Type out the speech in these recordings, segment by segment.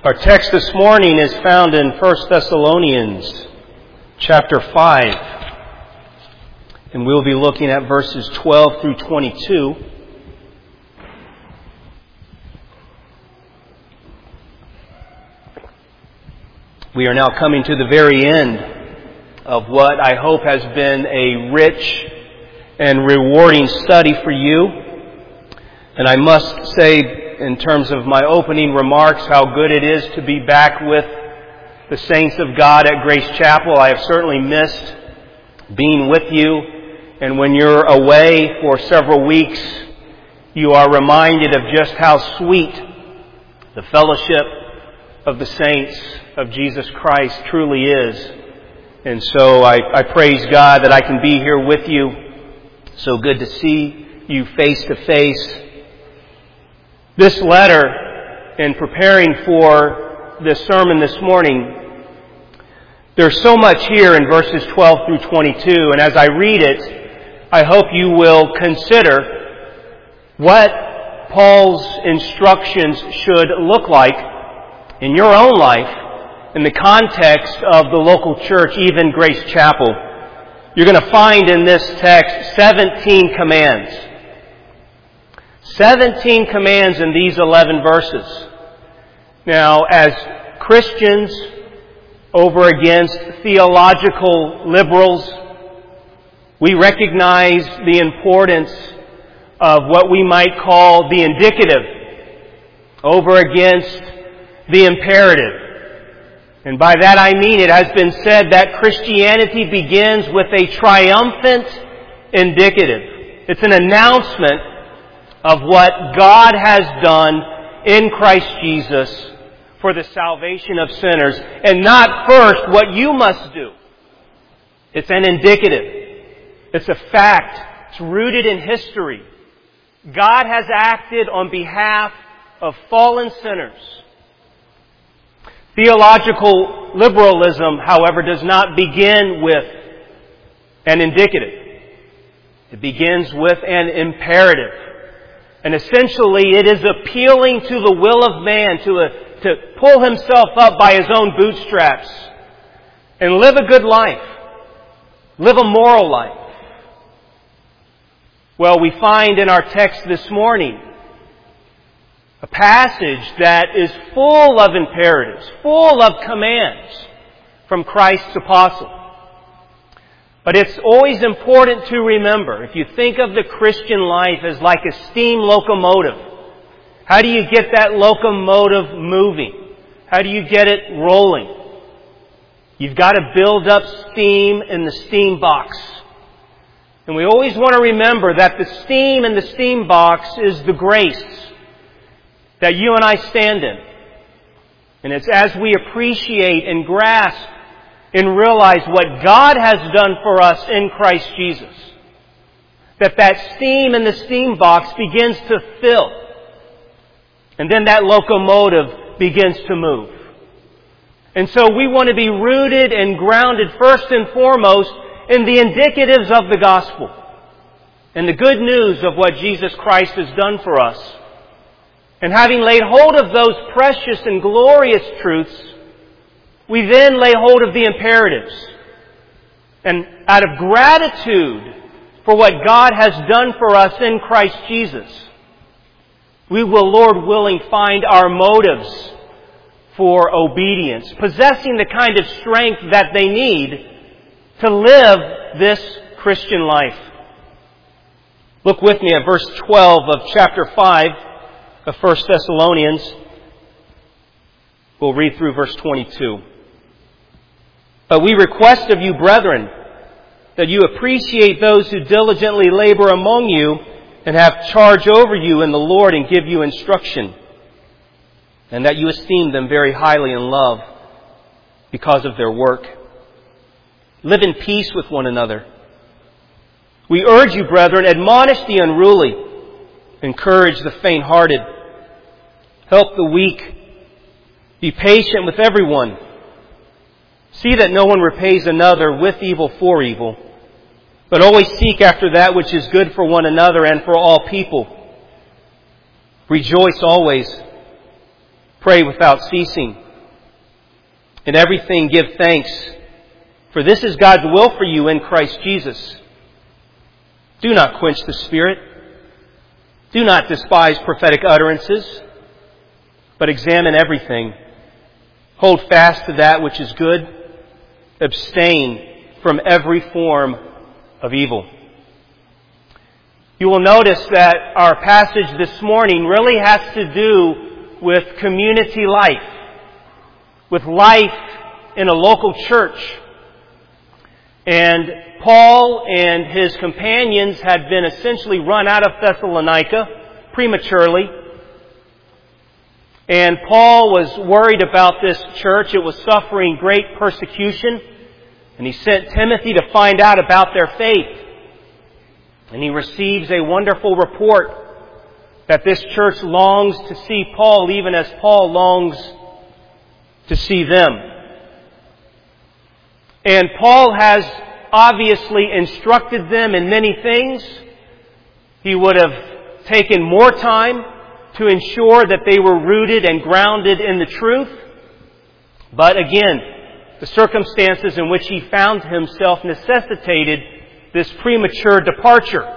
Our text this morning is found in 1 Thessalonians chapter 5. And we'll be looking at verses 12 through 22. We are now coming to the very end of what I hope has been a rich and rewarding study for you. And I must say, in terms of my opening remarks, how good it is to be back with the saints of God at Grace Chapel. I have certainly missed being with you. And when you're away for several weeks, you are reminded of just how sweet the fellowship of the saints of Jesus Christ truly is. And so I praise God that I can be here with you. So good to see you face to face. This letter, in preparing for this sermon this morning, there's so much here in verses 12 through 22. And as I read it, I hope you will consider what Paul's instructions should look like in your own life in the context of the local church, even Grace Chapel. You're going to find in this text 17 commands. 17 commands in these 11 verses. Now, as Christians over against theological liberals, we recognize the importance of what we might call the indicative over against the imperative. And by that I mean it has been said that Christianity begins with a triumphant indicative. It's an announcement of what God has done in Christ Jesus for the salvation of sinners, and not first what you must do. It's an indicative. It's a fact. It's rooted in history. God has acted on behalf of fallen sinners. Theological liberalism, however, does not begin with an indicative. It begins with an imperative. And essentially, it is appealing to the will of man to pull himself up by his own bootstraps and live a good life. Live a moral life. Well, we find in our text this morning a passage that is full of imperatives, full of commands from Christ's apostle. But it's always important to remember, if you think of the Christian life as like a steam locomotive, how do you get that locomotive moving? How do you get it rolling? You've got to build up steam in the steam box. And we always want to remember that the steam in the steam box is the grace that you and I stand in. And it's as we appreciate and grasp and realize what God has done for us in Christ Jesus, that steam in the steam box begins to fill. And then that locomotive begins to move. And so we want to be rooted and grounded first and foremost in the indicatives of the gospel and the good news of what Jesus Christ has done for us. And having laid hold of those precious and glorious truths, we then lay hold of the imperatives. And out of gratitude for what God has done for us in Christ Jesus, we will, Lord willing, find our motives for obedience, possessing the kind of strength that they need to live this Christian life. Look with me at verse 12 of chapter 5 of 1 Thessalonians. We'll read through verse 22. But we request of you, brethren, that you appreciate those who diligently labor among you and have charge over you in the Lord and give you instruction, and that you esteem them very highly in love because of their work. Live in peace with one another. We urge you, brethren, admonish the unruly, encourage the faint-hearted, help the weak, be patient with everyone. See that no one repays another with evil for evil, but always seek after that which is good for one another and for all people. Rejoice always. Pray without ceasing. In everything give thanks, for this is God's will for you in Christ Jesus. Do not quench the Spirit. Do not despise prophetic utterances, but examine everything. Hold fast to that which is good. Abstain from every form of evil. You will notice that our passage this morning really has to do with community life, with life in a local church. And Paul and his companions had been essentially run out of Thessalonica prematurely. And Paul was worried about this church. It was suffering great persecution. And he sent Timothy to find out about their faith. And he receives a wonderful report that this church longs to see Paul even as Paul longs to see them. And Paul has obviously instructed them in many things. He would have taken more time to ensure that they were rooted and grounded in the truth. But again, the circumstances in which he found himself necessitated this premature departure.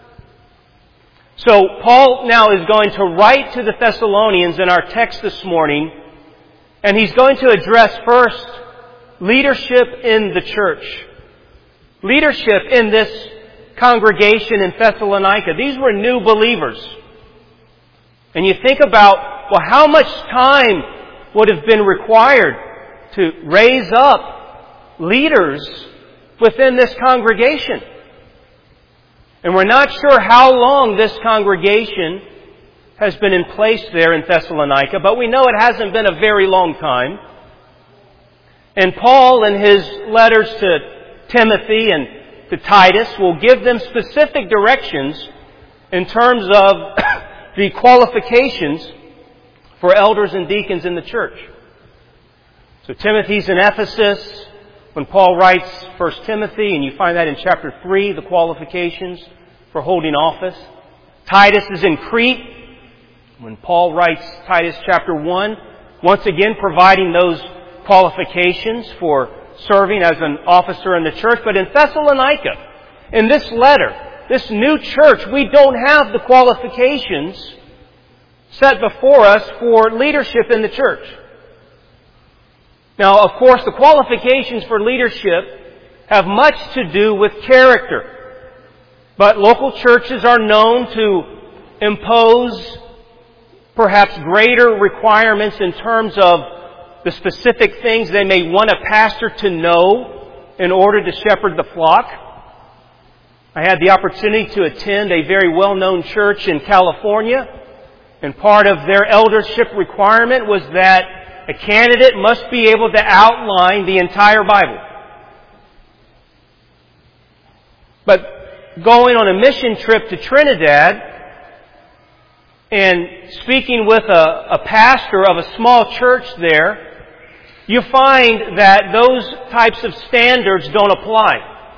So Paul now is going to write to the Thessalonians in our text this morning, and he's going to address first leadership in the church. Leadership in this congregation in Thessalonica. These were new believers. And you think about, well, how much time would have been required to raise up leaders within this congregation? And we're not sure how long this congregation has been in place there in Thessalonica, but we know it hasn't been a very long time. And Paul, in his letters to Timothy and to Titus, will give them specific directions in terms of the qualifications for elders and deacons in the church. So Timothy's in Ephesus when Paul writes 1 Timothy, and you find that in chapter 3, the qualifications for holding office. Titus is in Crete when Paul writes Titus chapter 1, once again providing those qualifications for serving as an officer in the church. But in Thessalonica, in this letter, this new church, we don't have the qualifications set before us for leadership in the church. Now, of course, the qualifications for leadership have much to do with character. But local churches are known to impose perhaps greater requirements in terms of the specific things they may want a pastor to know in order to shepherd the flock. I had the opportunity to attend a very well-known church in California, and part of their eldership requirement was that a candidate must be able to outline the entire Bible. But going on a mission trip to Trinidad and speaking with a pastor of a small church there, you find that those types of standards don't apply.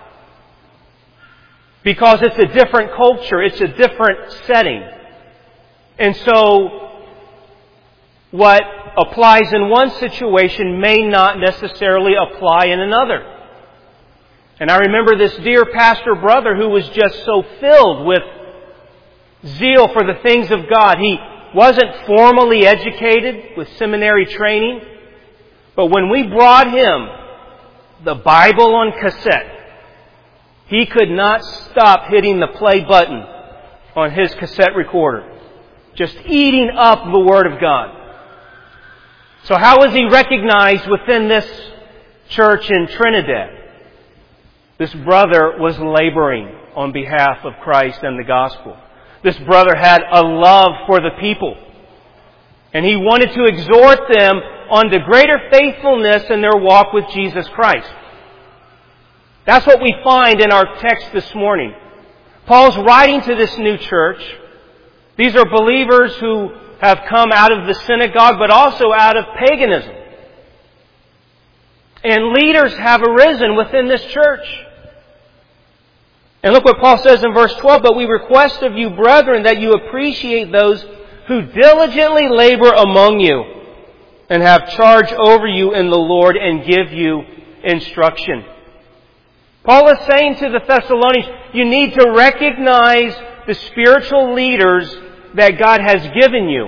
Because it's a different culture, it's a different setting. And so, what applies in one situation may not necessarily apply in another. And I remember this dear pastor brother who was just so filled with zeal for the things of God. He wasn't formally educated with seminary training, but when we brought him the Bible on cassette, he could not stop hitting the play button on his cassette recorder, just eating up the Word of God. So how was he recognized within this church in Trinidad? This brother was laboring on behalf of Christ and the gospel. This brother had a love for the people. And he wanted to exhort them on the greater faithfulness in their walk with Jesus Christ. That's what we find in our text this morning. Paul's writing to this new church. These are believers who have come out of the synagogue, but also out of paganism. And leaders have arisen within this church. And look what Paul says in verse 12, "But we request of you, brethren, that you appreciate those who diligently labor among you and have charge over you in the Lord and give you instruction. Paul is saying to the Thessalonians, you need to recognize the spiritual leaders that God has given you.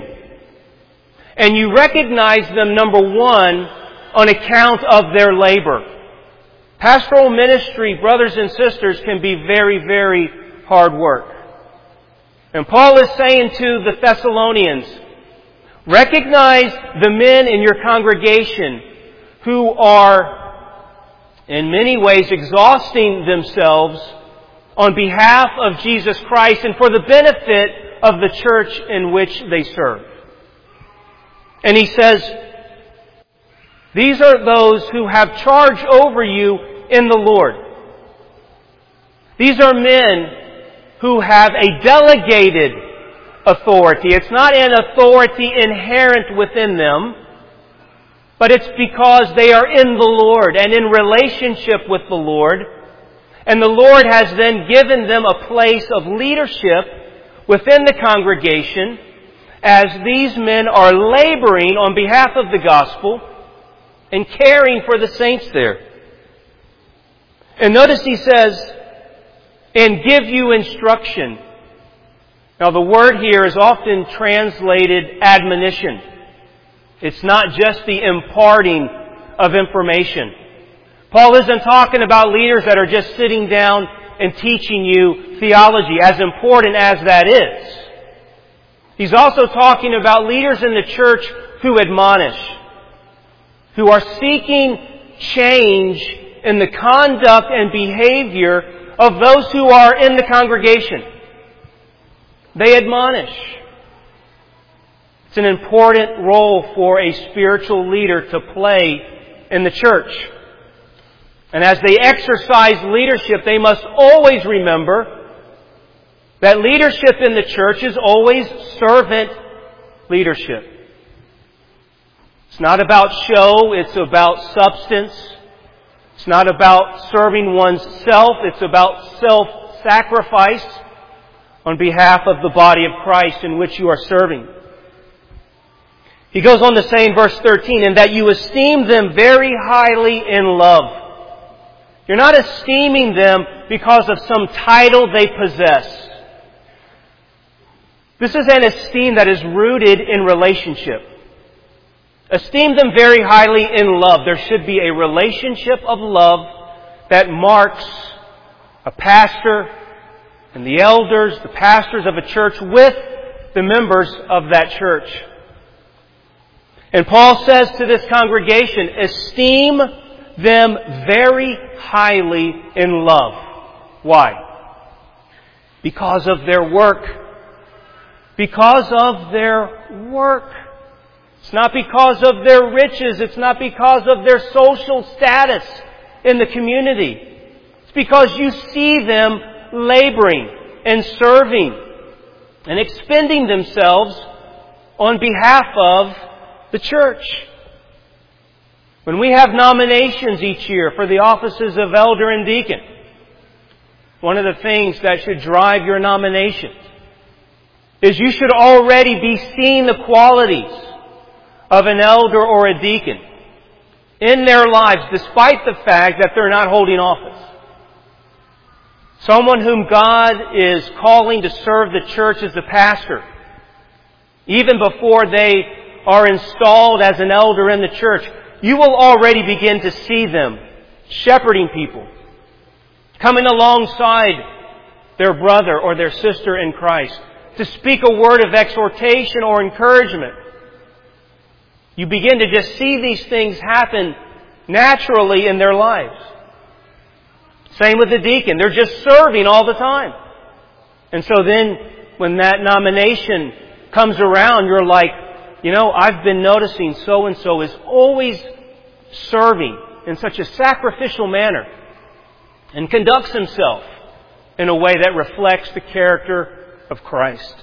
And you recognize them, number one, on account of their labor. Pastoral ministry, brothers and sisters, can be very, very hard work. And Paul is saying to the Thessalonians, recognize the men in your congregation who are, in many ways, exhausting themselves on behalf of Jesus Christ and for the benefit of the church in which they serve. And he says, these are those who have charge over you in the Lord. These are men who have a delegated authority. It's not an authority inherent within them, but it's because they are in the Lord and in relationship with the Lord. And the Lord has then given them a place of leadership within the congregation as these men are laboring on behalf of the gospel and caring for the saints there. And notice he says, and give you instruction. Now the word here is often translated admonition. It's not just the imparting of information. Paul isn't talking about leaders that are just sitting down and teaching you theology, as important as that is. He's also talking about leaders in the church who admonish, who are seeking change in the conduct and behavior of those who are in the congregation. They admonish. It's an important role for a spiritual leader to play in the church. And as they exercise leadership, they must always remember that leadership in the church is always servant leadership. It's not about show, it's about substance. It's not about serving oneself, it's about self-sacrifice on behalf of the body of Christ in which you are serving. He goes on to say in verse 13, and that you esteem them very highly in love. You're not esteeming them because of some title they possess. This is an esteem that is rooted in relationship. Esteem them very highly in love. There should be a relationship of love that marks a pastor and the elders, the pastors of a church with the members of that church. And Paul says to this congregation, esteem them very highly in love. Why? Because of their work. Because of their work. It's not because of their riches. It's not because of their social status in the community. It's because you see them laboring and serving and expending themselves on behalf of the church. When we have nominations each year for the offices of elder and deacon, one of the things that should drive your nominations is you should already be seeing the qualities of an elder or a deacon in their lives, despite the fact that they're not holding office. Someone whom God is calling to serve the church as a pastor, even before they are installed as an elder in the church, you will already begin to see them shepherding people, coming alongside their brother or their sister in Christ to speak a word of exhortation or encouragement. You begin to just see these things happen naturally in their lives. Same with the deacon. They're just serving all the time. And so then when that nomination comes around, you're like, I've been noticing so-and-so is always serving in such a sacrificial manner and conducts himself in a way that reflects the character of Christ.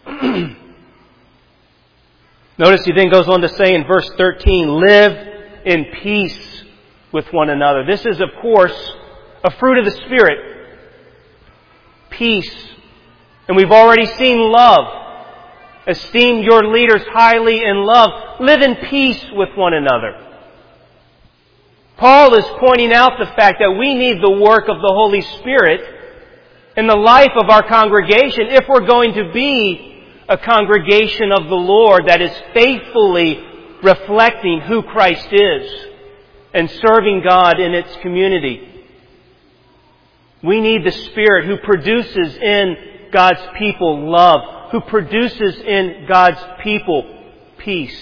Notice he then goes on to say in verse 13, live in peace with one another. This is, of course, a fruit of the Spirit. Peace. And we've already seen love. Esteem your leaders highly in love. Live in peace with one another. Paul is pointing out the fact that we need the work of the Holy Spirit in the life of our congregation if we're going to be a congregation of the Lord that is faithfully reflecting who Christ is and serving God in its community. We need the Spirit who produces in God's people love, who produces in God's people peace.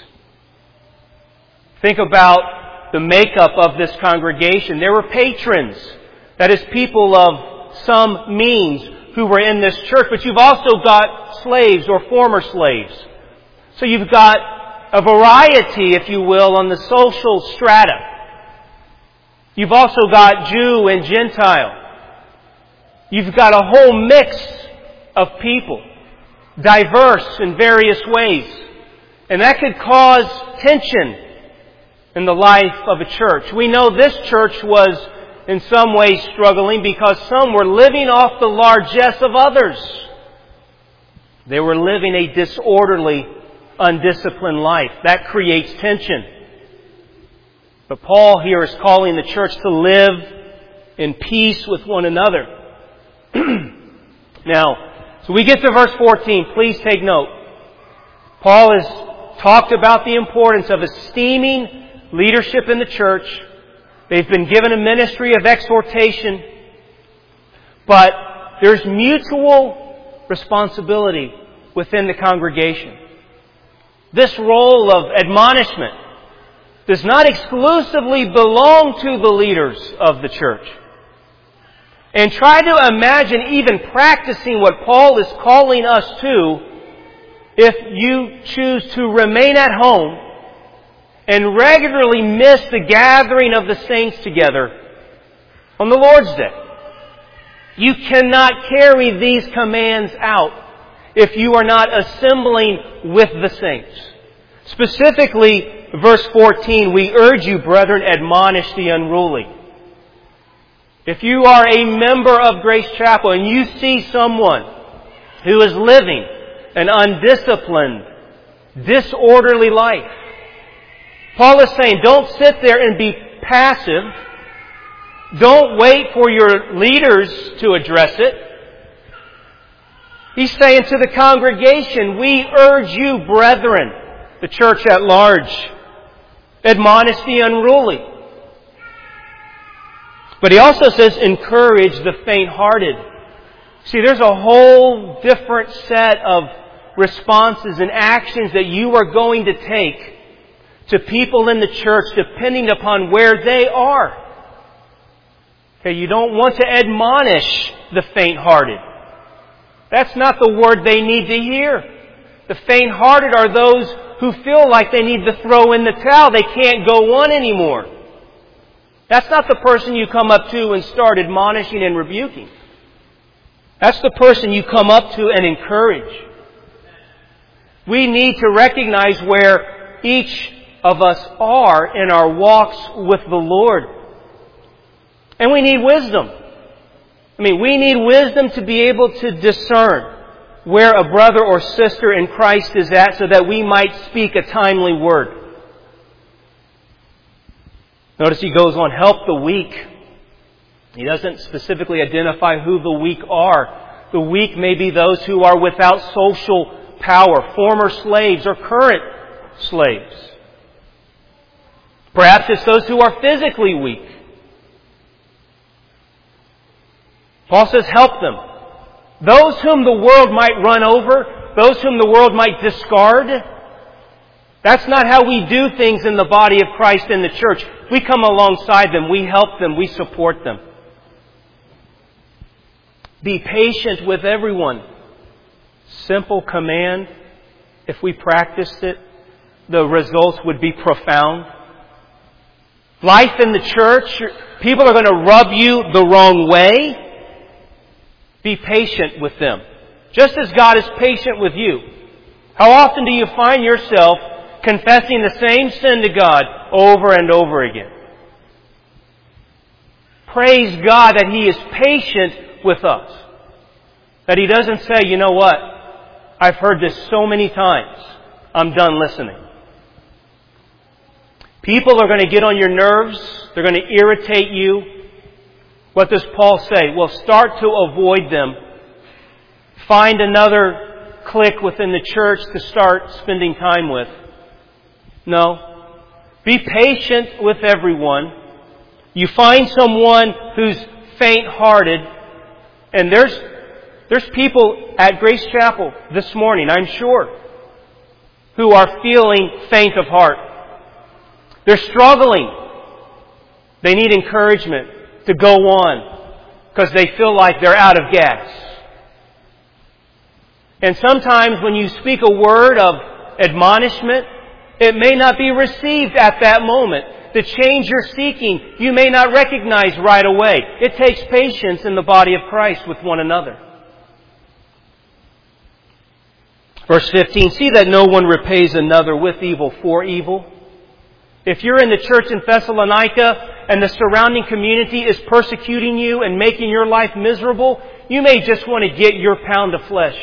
Think about the makeup of this congregation. There were patrons, that is, people of some means who were in this church, but you've also got slaves or former slaves. So you've got a variety, if you will, on the social strata. You've also got Jew and Gentile. You've got a whole mix of people, diverse in various ways. And that could cause tension in the life of a church. We know this church was in some ways struggling because some were living off the largesse of others. They were living a disorderly, undisciplined life. That creates tension. But Paul here is calling the church to live in peace with one another. Now, so we get to verse 14. Please take note. Paul has talked about the importance of esteeming leadership in the church. They've been given a ministry of exhortation. But there's mutual responsibility within the congregation. This role of admonishment does not exclusively belong to the leaders of the church. And try to imagine even practicing what Paul is calling us to if you choose to remain at home and regularly miss the gathering of the saints together on the Lord's Day. You cannot carry these commands out if you are not assembling with the saints. Specifically, verse 14, we urge you, brethren, admonish the unruly. If you are a member of Grace Chapel and you see someone who is living an undisciplined, disorderly life, Paul is saying, don't sit there and be passive. Don't wait for your leaders to address it. He's saying to the congregation, we urge you, brethren, the church at large, admonish the unruly. But he also says, encourage the faint-hearted. See, there's a whole different set of responses and actions that you are going to take to people in the church depending upon where they are. Okay, you don't want to admonish the faint-hearted. That's not the word they need to hear. The faint-hearted are those who feel like they need to throw in the towel. They can't go on anymore. That's not the person you come up to and start admonishing and rebuking. That's the person you come up to and encourage. We need to recognize where each of us are in our walks with the Lord. And we need wisdom. We need wisdom to be able to discern where a brother or sister in Christ is at so that we might speak a timely word. Notice he goes on, help the weak. He doesn't specifically identify who the weak are. The weak may be those who are without social power, former slaves or current slaves. Perhaps it's those who are physically weak. Paul says, help them. Those whom the world might run over, those whom the world might discard. That's not how we do things in the body of Christ in the church. We come alongside them, we help them, we support them. Be patient with everyone. Simple command. If we practiced it, the results would be profound. Life in the church, people are going to rub you the wrong way. Be patient with them. Just as God is patient with you. How often do you find yourself confessing the same sin to God over and over again? Praise God that He is patient with us. That He doesn't say, you know what? I've heard this so many times. I'm done listening. People are going to get on your nerves. They're going to irritate you. What does Paul say? Well, start to avoid them. Find another clique within the church to start spending time with. No. Be patient with everyone. You find someone who's faint-hearted, and there's people at Grace Chapel this morning, I'm sure, who are feeling faint of heart. They're struggling. They need encouragement to go on because they feel like they're out of gas. And sometimes when you speak a word of admonishment, it may not be received at that moment. The change you're seeking, you may not recognize right away. It takes patience in the body of Christ with one another. Verse 15, see that no one repays another with evil for evil. If you're in the church in Thessalonica and the surrounding community is persecuting you and making your life miserable, you may just want to get your pound of flesh.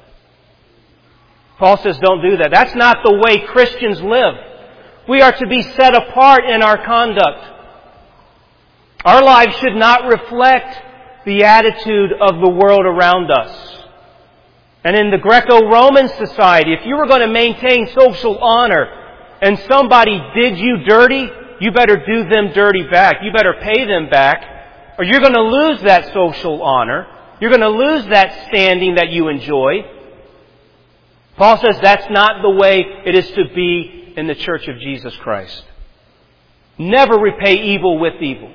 Paul says don't do that. That's not the way Christians live. We are to be set apart in our conduct. Our lives should not reflect the attitude of the world around us. And in the Greco-Roman society, if you were going to maintain social honor and somebody did you dirty, you better do them dirty back. You better pay them back, or you're going to lose that social honor. You're going to lose that standing that you enjoy. Paul says that's not the way it is to be in the Church of Jesus Christ. Never repay evil with evil.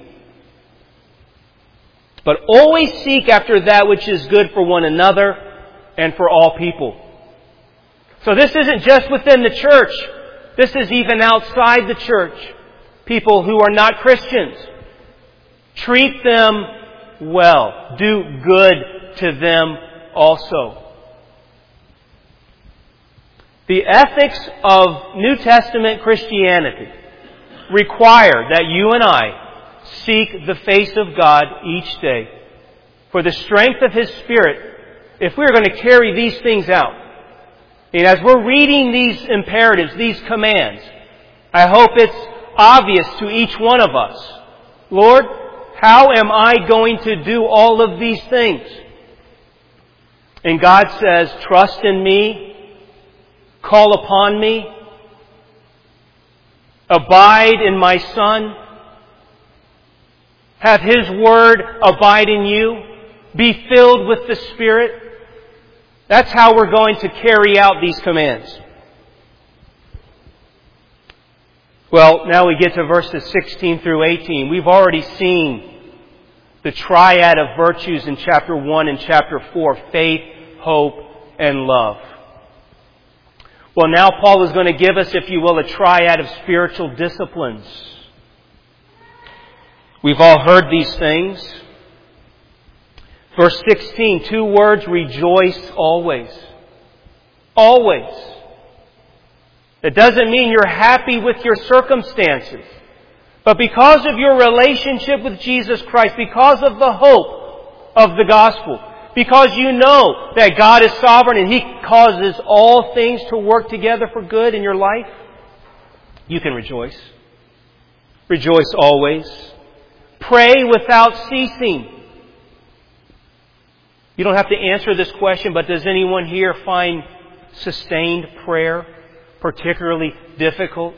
But always seek after that which is good for one another and for all people. So this isn't just within the church. This is even outside the church. People who are not Christians. Treat them well. Do good to them also. The ethics of New Testament Christianity require that you and I seek the face of God each day for the strength of His Spirit if we're going to carry these things out. And as we're reading these imperatives, these commands, I hope it's obvious to each one of us. Lord, how am I going to do all of these things? And God says, trust in me. Call upon me. Abide in my Son. Have His Word abide in you. Be filled with the Spirit. That's how we're going to carry out these commands. Well, now we get to verses 16 through 18. We've already seen the triad of virtues in chapter 1 and chapter 4. Faith, hope, and love. Well, now Paul is going to give us, if you will, a triad of spiritual disciplines. We've all heard these things. Verse 16, 2 words, rejoice always. Always. It doesn't mean you're happy with your circumstances. But because of your relationship with Jesus Christ, because of the hope of the gospel, because you know that God is sovereign and He causes all things to work together for good in your life, you can rejoice. Rejoice always. Pray without ceasing. You don't have to answer this question, but does anyone here find sustained prayer particularly difficult?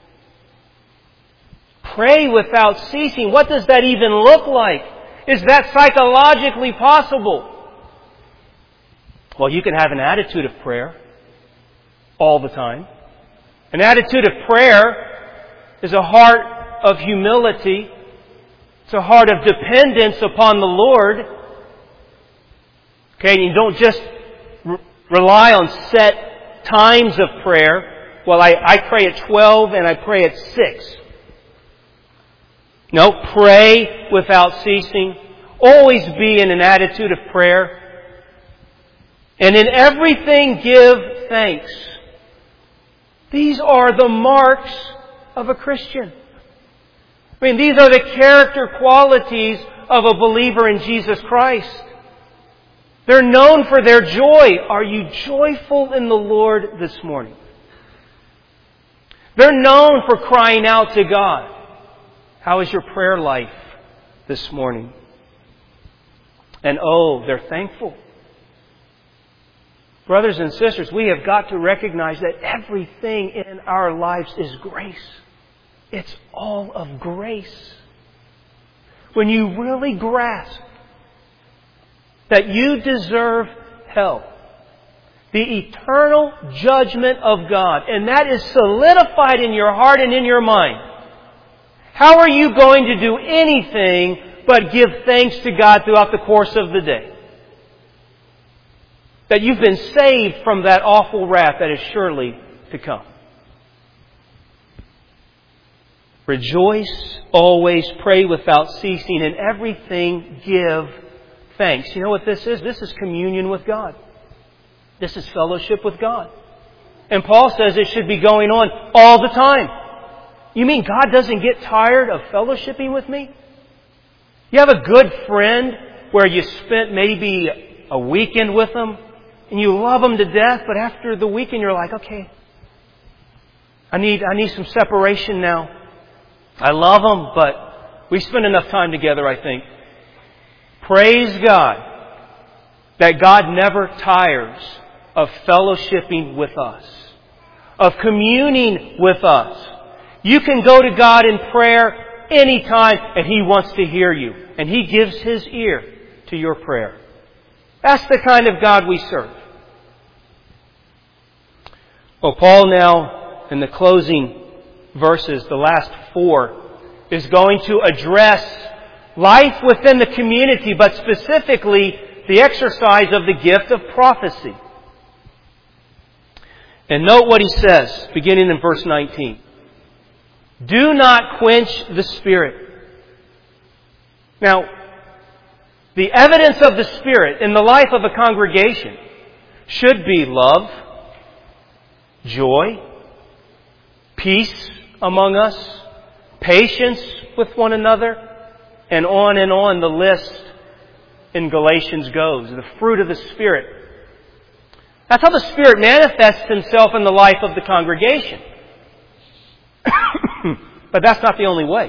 Pray without ceasing. What does that even look like? Is that psychologically possible? Well, you can have an attitude of prayer all the time. An attitude of prayer is a heart of humility. It's a heart of dependence upon the Lord. Okay, and you don't just rely on set times of prayer. Well, I pray at 12 and I pray at 6. No, pray without ceasing. Always be in an attitude of prayer. And in everything give thanks. These are the marks of a Christian. I mean, these are the character qualities of a believer in Jesus Christ. They're known for their joy. Are you joyful in the Lord this morning? They're known for crying out to God. How is your prayer life this morning? And they're thankful. Brothers and sisters, we have got to recognize that everything in our lives is grace. It's all of grace. When you really grasp that you deserve hell, the eternal judgment of God, and that is solidified in your heart and in your mind, how are you going to do anything but give thanks to God throughout the course of the day? That you've been saved from that awful wrath that is surely to come. Rejoice, always pray without ceasing, in everything give thanks. You know what this is? This is communion with God. This is fellowship with God. And Paul says it should be going on all the time. You mean God doesn't get tired of fellowshipping with me? You have a good friend where you spent maybe a weekend with them and you love them to death, but after the weekend you're like, okay, I need some separation now. I love them, but we spend enough time together, I think. Praise God that God never tires of fellowshipping with us, of communing with us. You can go to God in prayer anytime and He wants to hear you. And He gives His ear to your prayer. That's the kind of God we serve. Well, Paul now, in the closing verses, the last 4, is going to address life within the community, but specifically the exercise of the gift of prophecy. And note what he says, beginning in verse 19. Do not quench the Spirit. Now, the evidence of the Spirit in the life of a congregation should be love, joy, peace among us, patience with one another, and on the list in Galatians goes. The fruit of the Spirit. That's how the Spirit manifests Himself in the life of the congregation. But that's not the only way.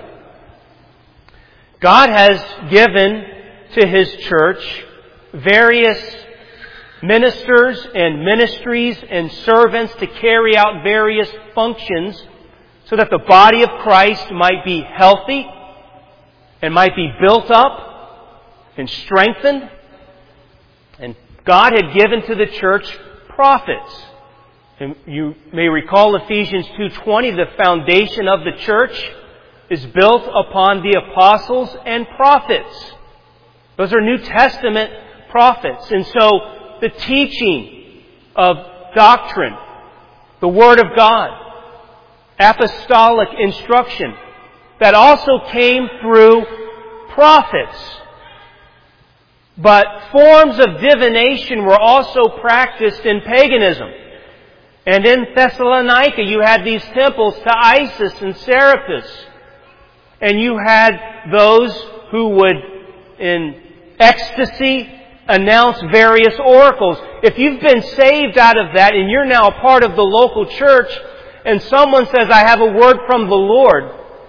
God has given to His church various ministers and ministries and servants to carry out various functions so that the body of Christ might be healthy and might be built up and strengthened. And God had given to the church prophets. And you may recall Ephesians 2:20, the foundation of the church is built upon the apostles and prophets. Those are New Testament prophets. And so the teaching of doctrine, the Word of God, apostolic instruction, that also came through prophets. But forms of divination were also practiced in paganism. And in Thessalonica you had these temples to Isis and Serapis. And you had those who would, in ecstasy, announce various oracles. If you've been saved out of that and you're now a part of the local church and someone says, I have a word from the Lord,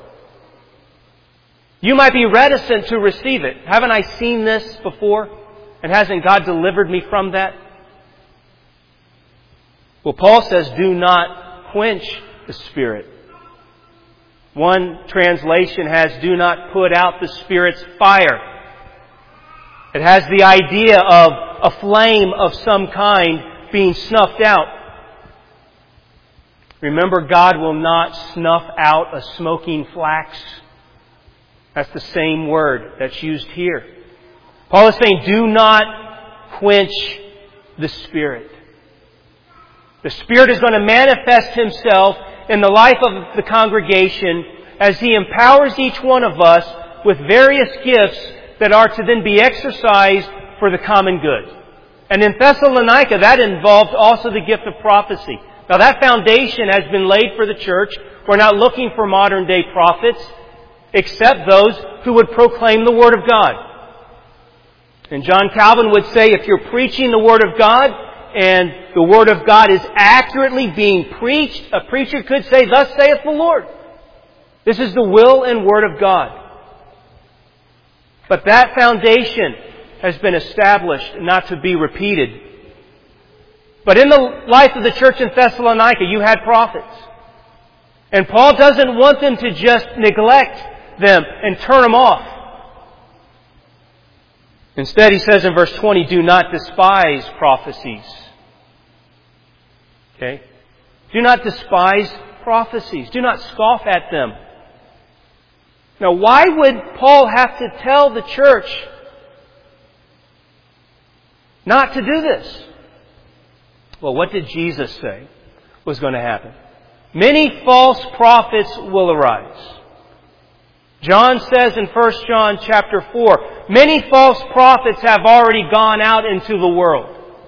you might be reticent to receive it. Haven't I seen this before? And hasn't God delivered me from that? Well, Paul says, do not quench the Spirit. One translation has, do not put out the Spirit's fire. It has the idea of a flame of some kind being snuffed out. Remember, God will not snuff out a smoking flax. That's the same word that's used here. Paul is saying, do not quench the Spirit. The Spirit is going to manifest Himself in the life of the congregation as He empowers each one of us with various gifts that are to then be exercised for the common good. And in Thessalonica, that involved also the gift of prophecy. Now that foundation has been laid for the church. We're not looking for modern day prophets, except those who would proclaim the Word of God. And John Calvin would say, if you're preaching the Word of God and the Word of God is accurately being preached, a preacher could say, "Thus saith the Lord." This is the will and Word of God. But that foundation has been established, not to be repeated. But in the life of the church in Thessalonica, you had prophets. And Paul doesn't want them to just neglect them and turn them off. Instead, he says in verse 20, "Do not despise prophecies." Okay? Do not despise prophecies. Do not scoff at them. Now, why would Paul have to tell the church not to do this? Well, what did Jesus say was going to happen? Many false prophets will arise. John says in 1 John chapter 4, many false prophets have already gone out into the world.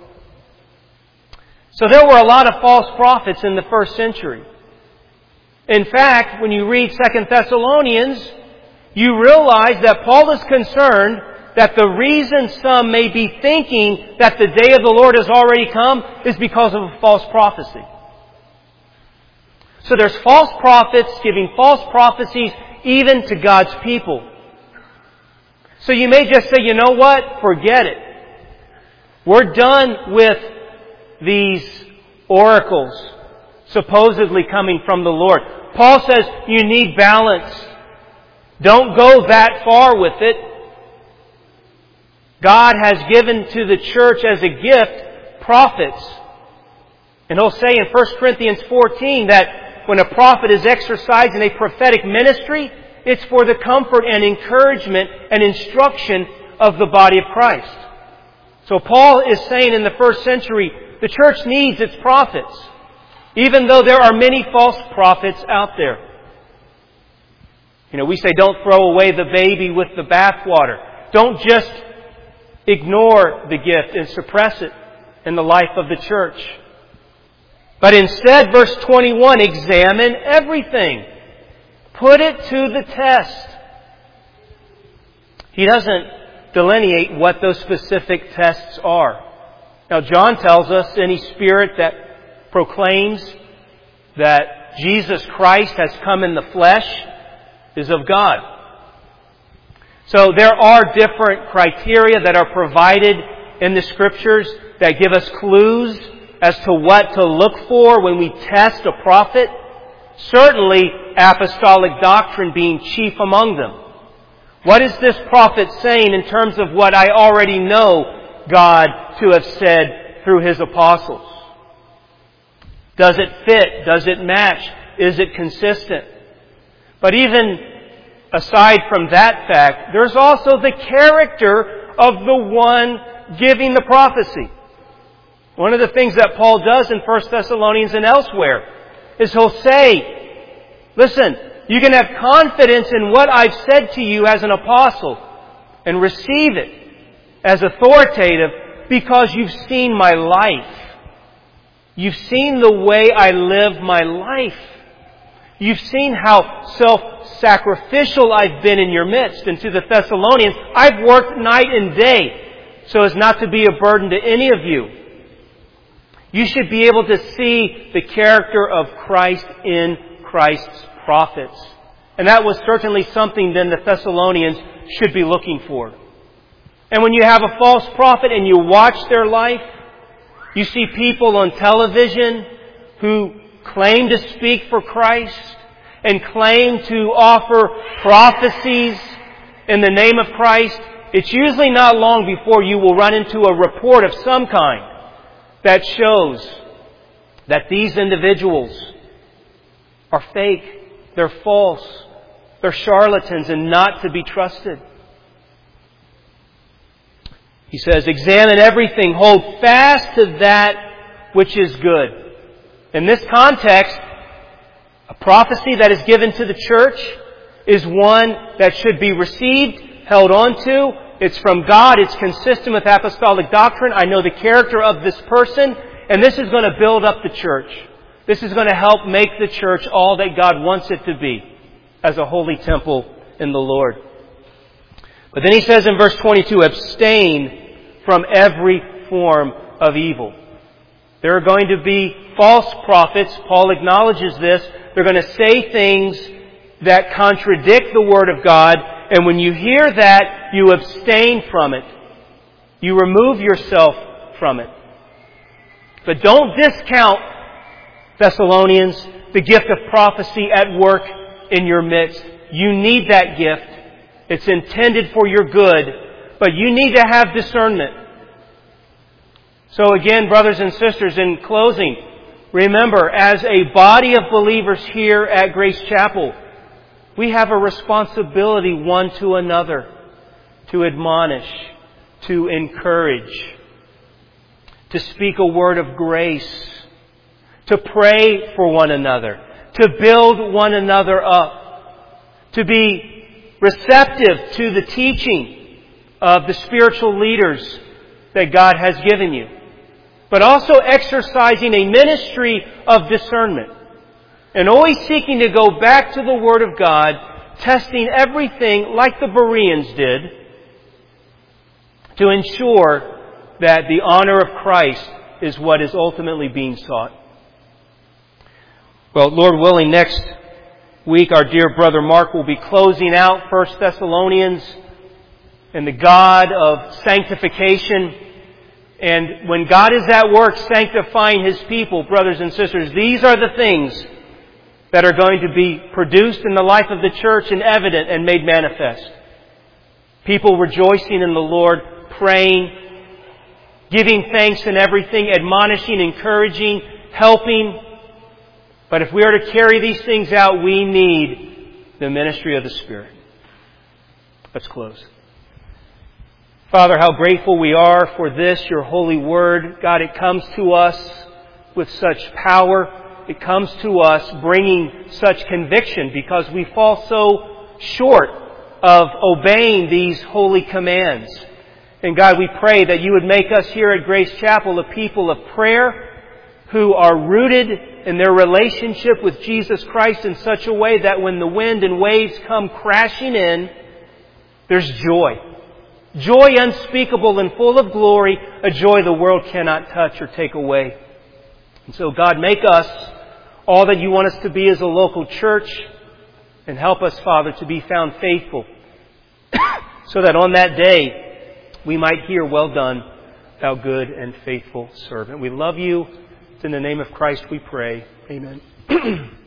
So there were a lot of false prophets in the first century. In fact, when you read 2 Thessalonians, you realize that Paul is concerned that the reason some may be thinking that the day of the Lord has already come is because of a false prophecy. So there's false prophets giving false prophecies even to God's people. So you may just say, you know what? Forget it. We're done with these oracles supposedly coming from the Lord. Paul says you need balance. Don't go that far with it. God has given to the church as a gift prophets. And he'll say in 1 Corinthians 14 that when a prophet is exercising a prophetic ministry, it's for the comfort and encouragement and instruction of the body of Christ. So Paul is saying in the first century, the church needs its prophets, even though there are many false prophets out there. You know, we say don't throw away the baby with the bathwater. Don't just ignore the gift and suppress it in the life of the church. But instead, verse 21, examine everything. Put it to the test. He doesn't delineate what those specific tests are. Now, John tells us any spirit that proclaims that Jesus Christ has come in the flesh is of God. So there are different criteria that are provided in the Scriptures that give us clues as to what to look for when we test a prophet. Certainly, apostolic doctrine being chief among them. What is this prophet saying in terms of what I already know God to have said through His apostles? Does it fit? Does it match? Is it consistent? But even aside from that fact, there's also the character of the one giving the prophecy. One of the things that Paul does in 1 Thessalonians and elsewhere is he'll say, listen, you can have confidence in what I've said to you as an apostle and receive it as authoritative because you've seen my life. You've seen the way I live my life. You've seen how self-sacrificial I've been in your midst. And to the Thessalonians, I've worked night and day so as not to be a burden to any of you. You should be able to see the character of Christ in Christ's prophets. And that was certainly something then the Thessalonians should be looking for. And when you have a false prophet and you watch their life, you see people on television who claim to speak for Christ and claim to offer prophecies in the name of Christ. It's usually not long before you will run into a report of some kind that shows that these individuals are fake, they're false, they're charlatans and not to be trusted. He says, examine everything, hold fast to that which is good. In this context, a prophecy that is given to the church is one that should be received, held on to. It's from God. It's consistent with apostolic doctrine. I know the character of this person, and this is going to build up the church. This is going to help make the church all that God wants it to be as a holy temple in the Lord. But then he says in verse 22, abstain from every form of evil. There are going to be false prophets. Paul acknowledges this. They're going to say things that contradict the Word of God. And when you hear that, you abstain from it. You remove yourself from it. But don't discount, Thessalonians, the gift of prophecy at work in your midst. You need that gift. It's intended for your good, but you need to have discernment. So again, brothers and sisters, in closing, remember, as a body of believers here at Grace Chapel, we have a responsibility one to another to admonish, to encourage, to speak a word of grace, to pray for one another, to build one another up, to be receptive to the teaching of the spiritual leaders that God has given you, but also exercising a ministry of discernment and always seeking to go back to the Word of God, testing everything like the Bereans did to ensure that the honor of Christ is what is ultimately being sought. Well, Lord willing, next week our dear brother Mark will be closing out 1 Thessalonians and the God of sanctification. And when God is at work sanctifying His people, brothers and sisters, these are the things that are going to be produced in the life of the church and evident and made manifest. People rejoicing in the Lord, praying, giving thanks in everything, admonishing, encouraging, helping. But if we are to carry these things out, we need the ministry of the Spirit. Let's close. Father, how grateful we are for this, your holy word. God, it comes to us with such power. It comes to us bringing such conviction because we fall so short of obeying these holy commands. And God, we pray that you would make us here at Grace Chapel a people of prayer who are rooted in their relationship with Jesus Christ in such a way that when the wind and waves come crashing in, there's joy. Joy unspeakable and full of glory, a joy the world cannot touch or take away. And so God, make us all that you want us to be as a local church, and help us, Father, to be found faithful so that on that day we might hear, well done, thou good and faithful servant. We love you. It's in the name of Christ we pray. Amen.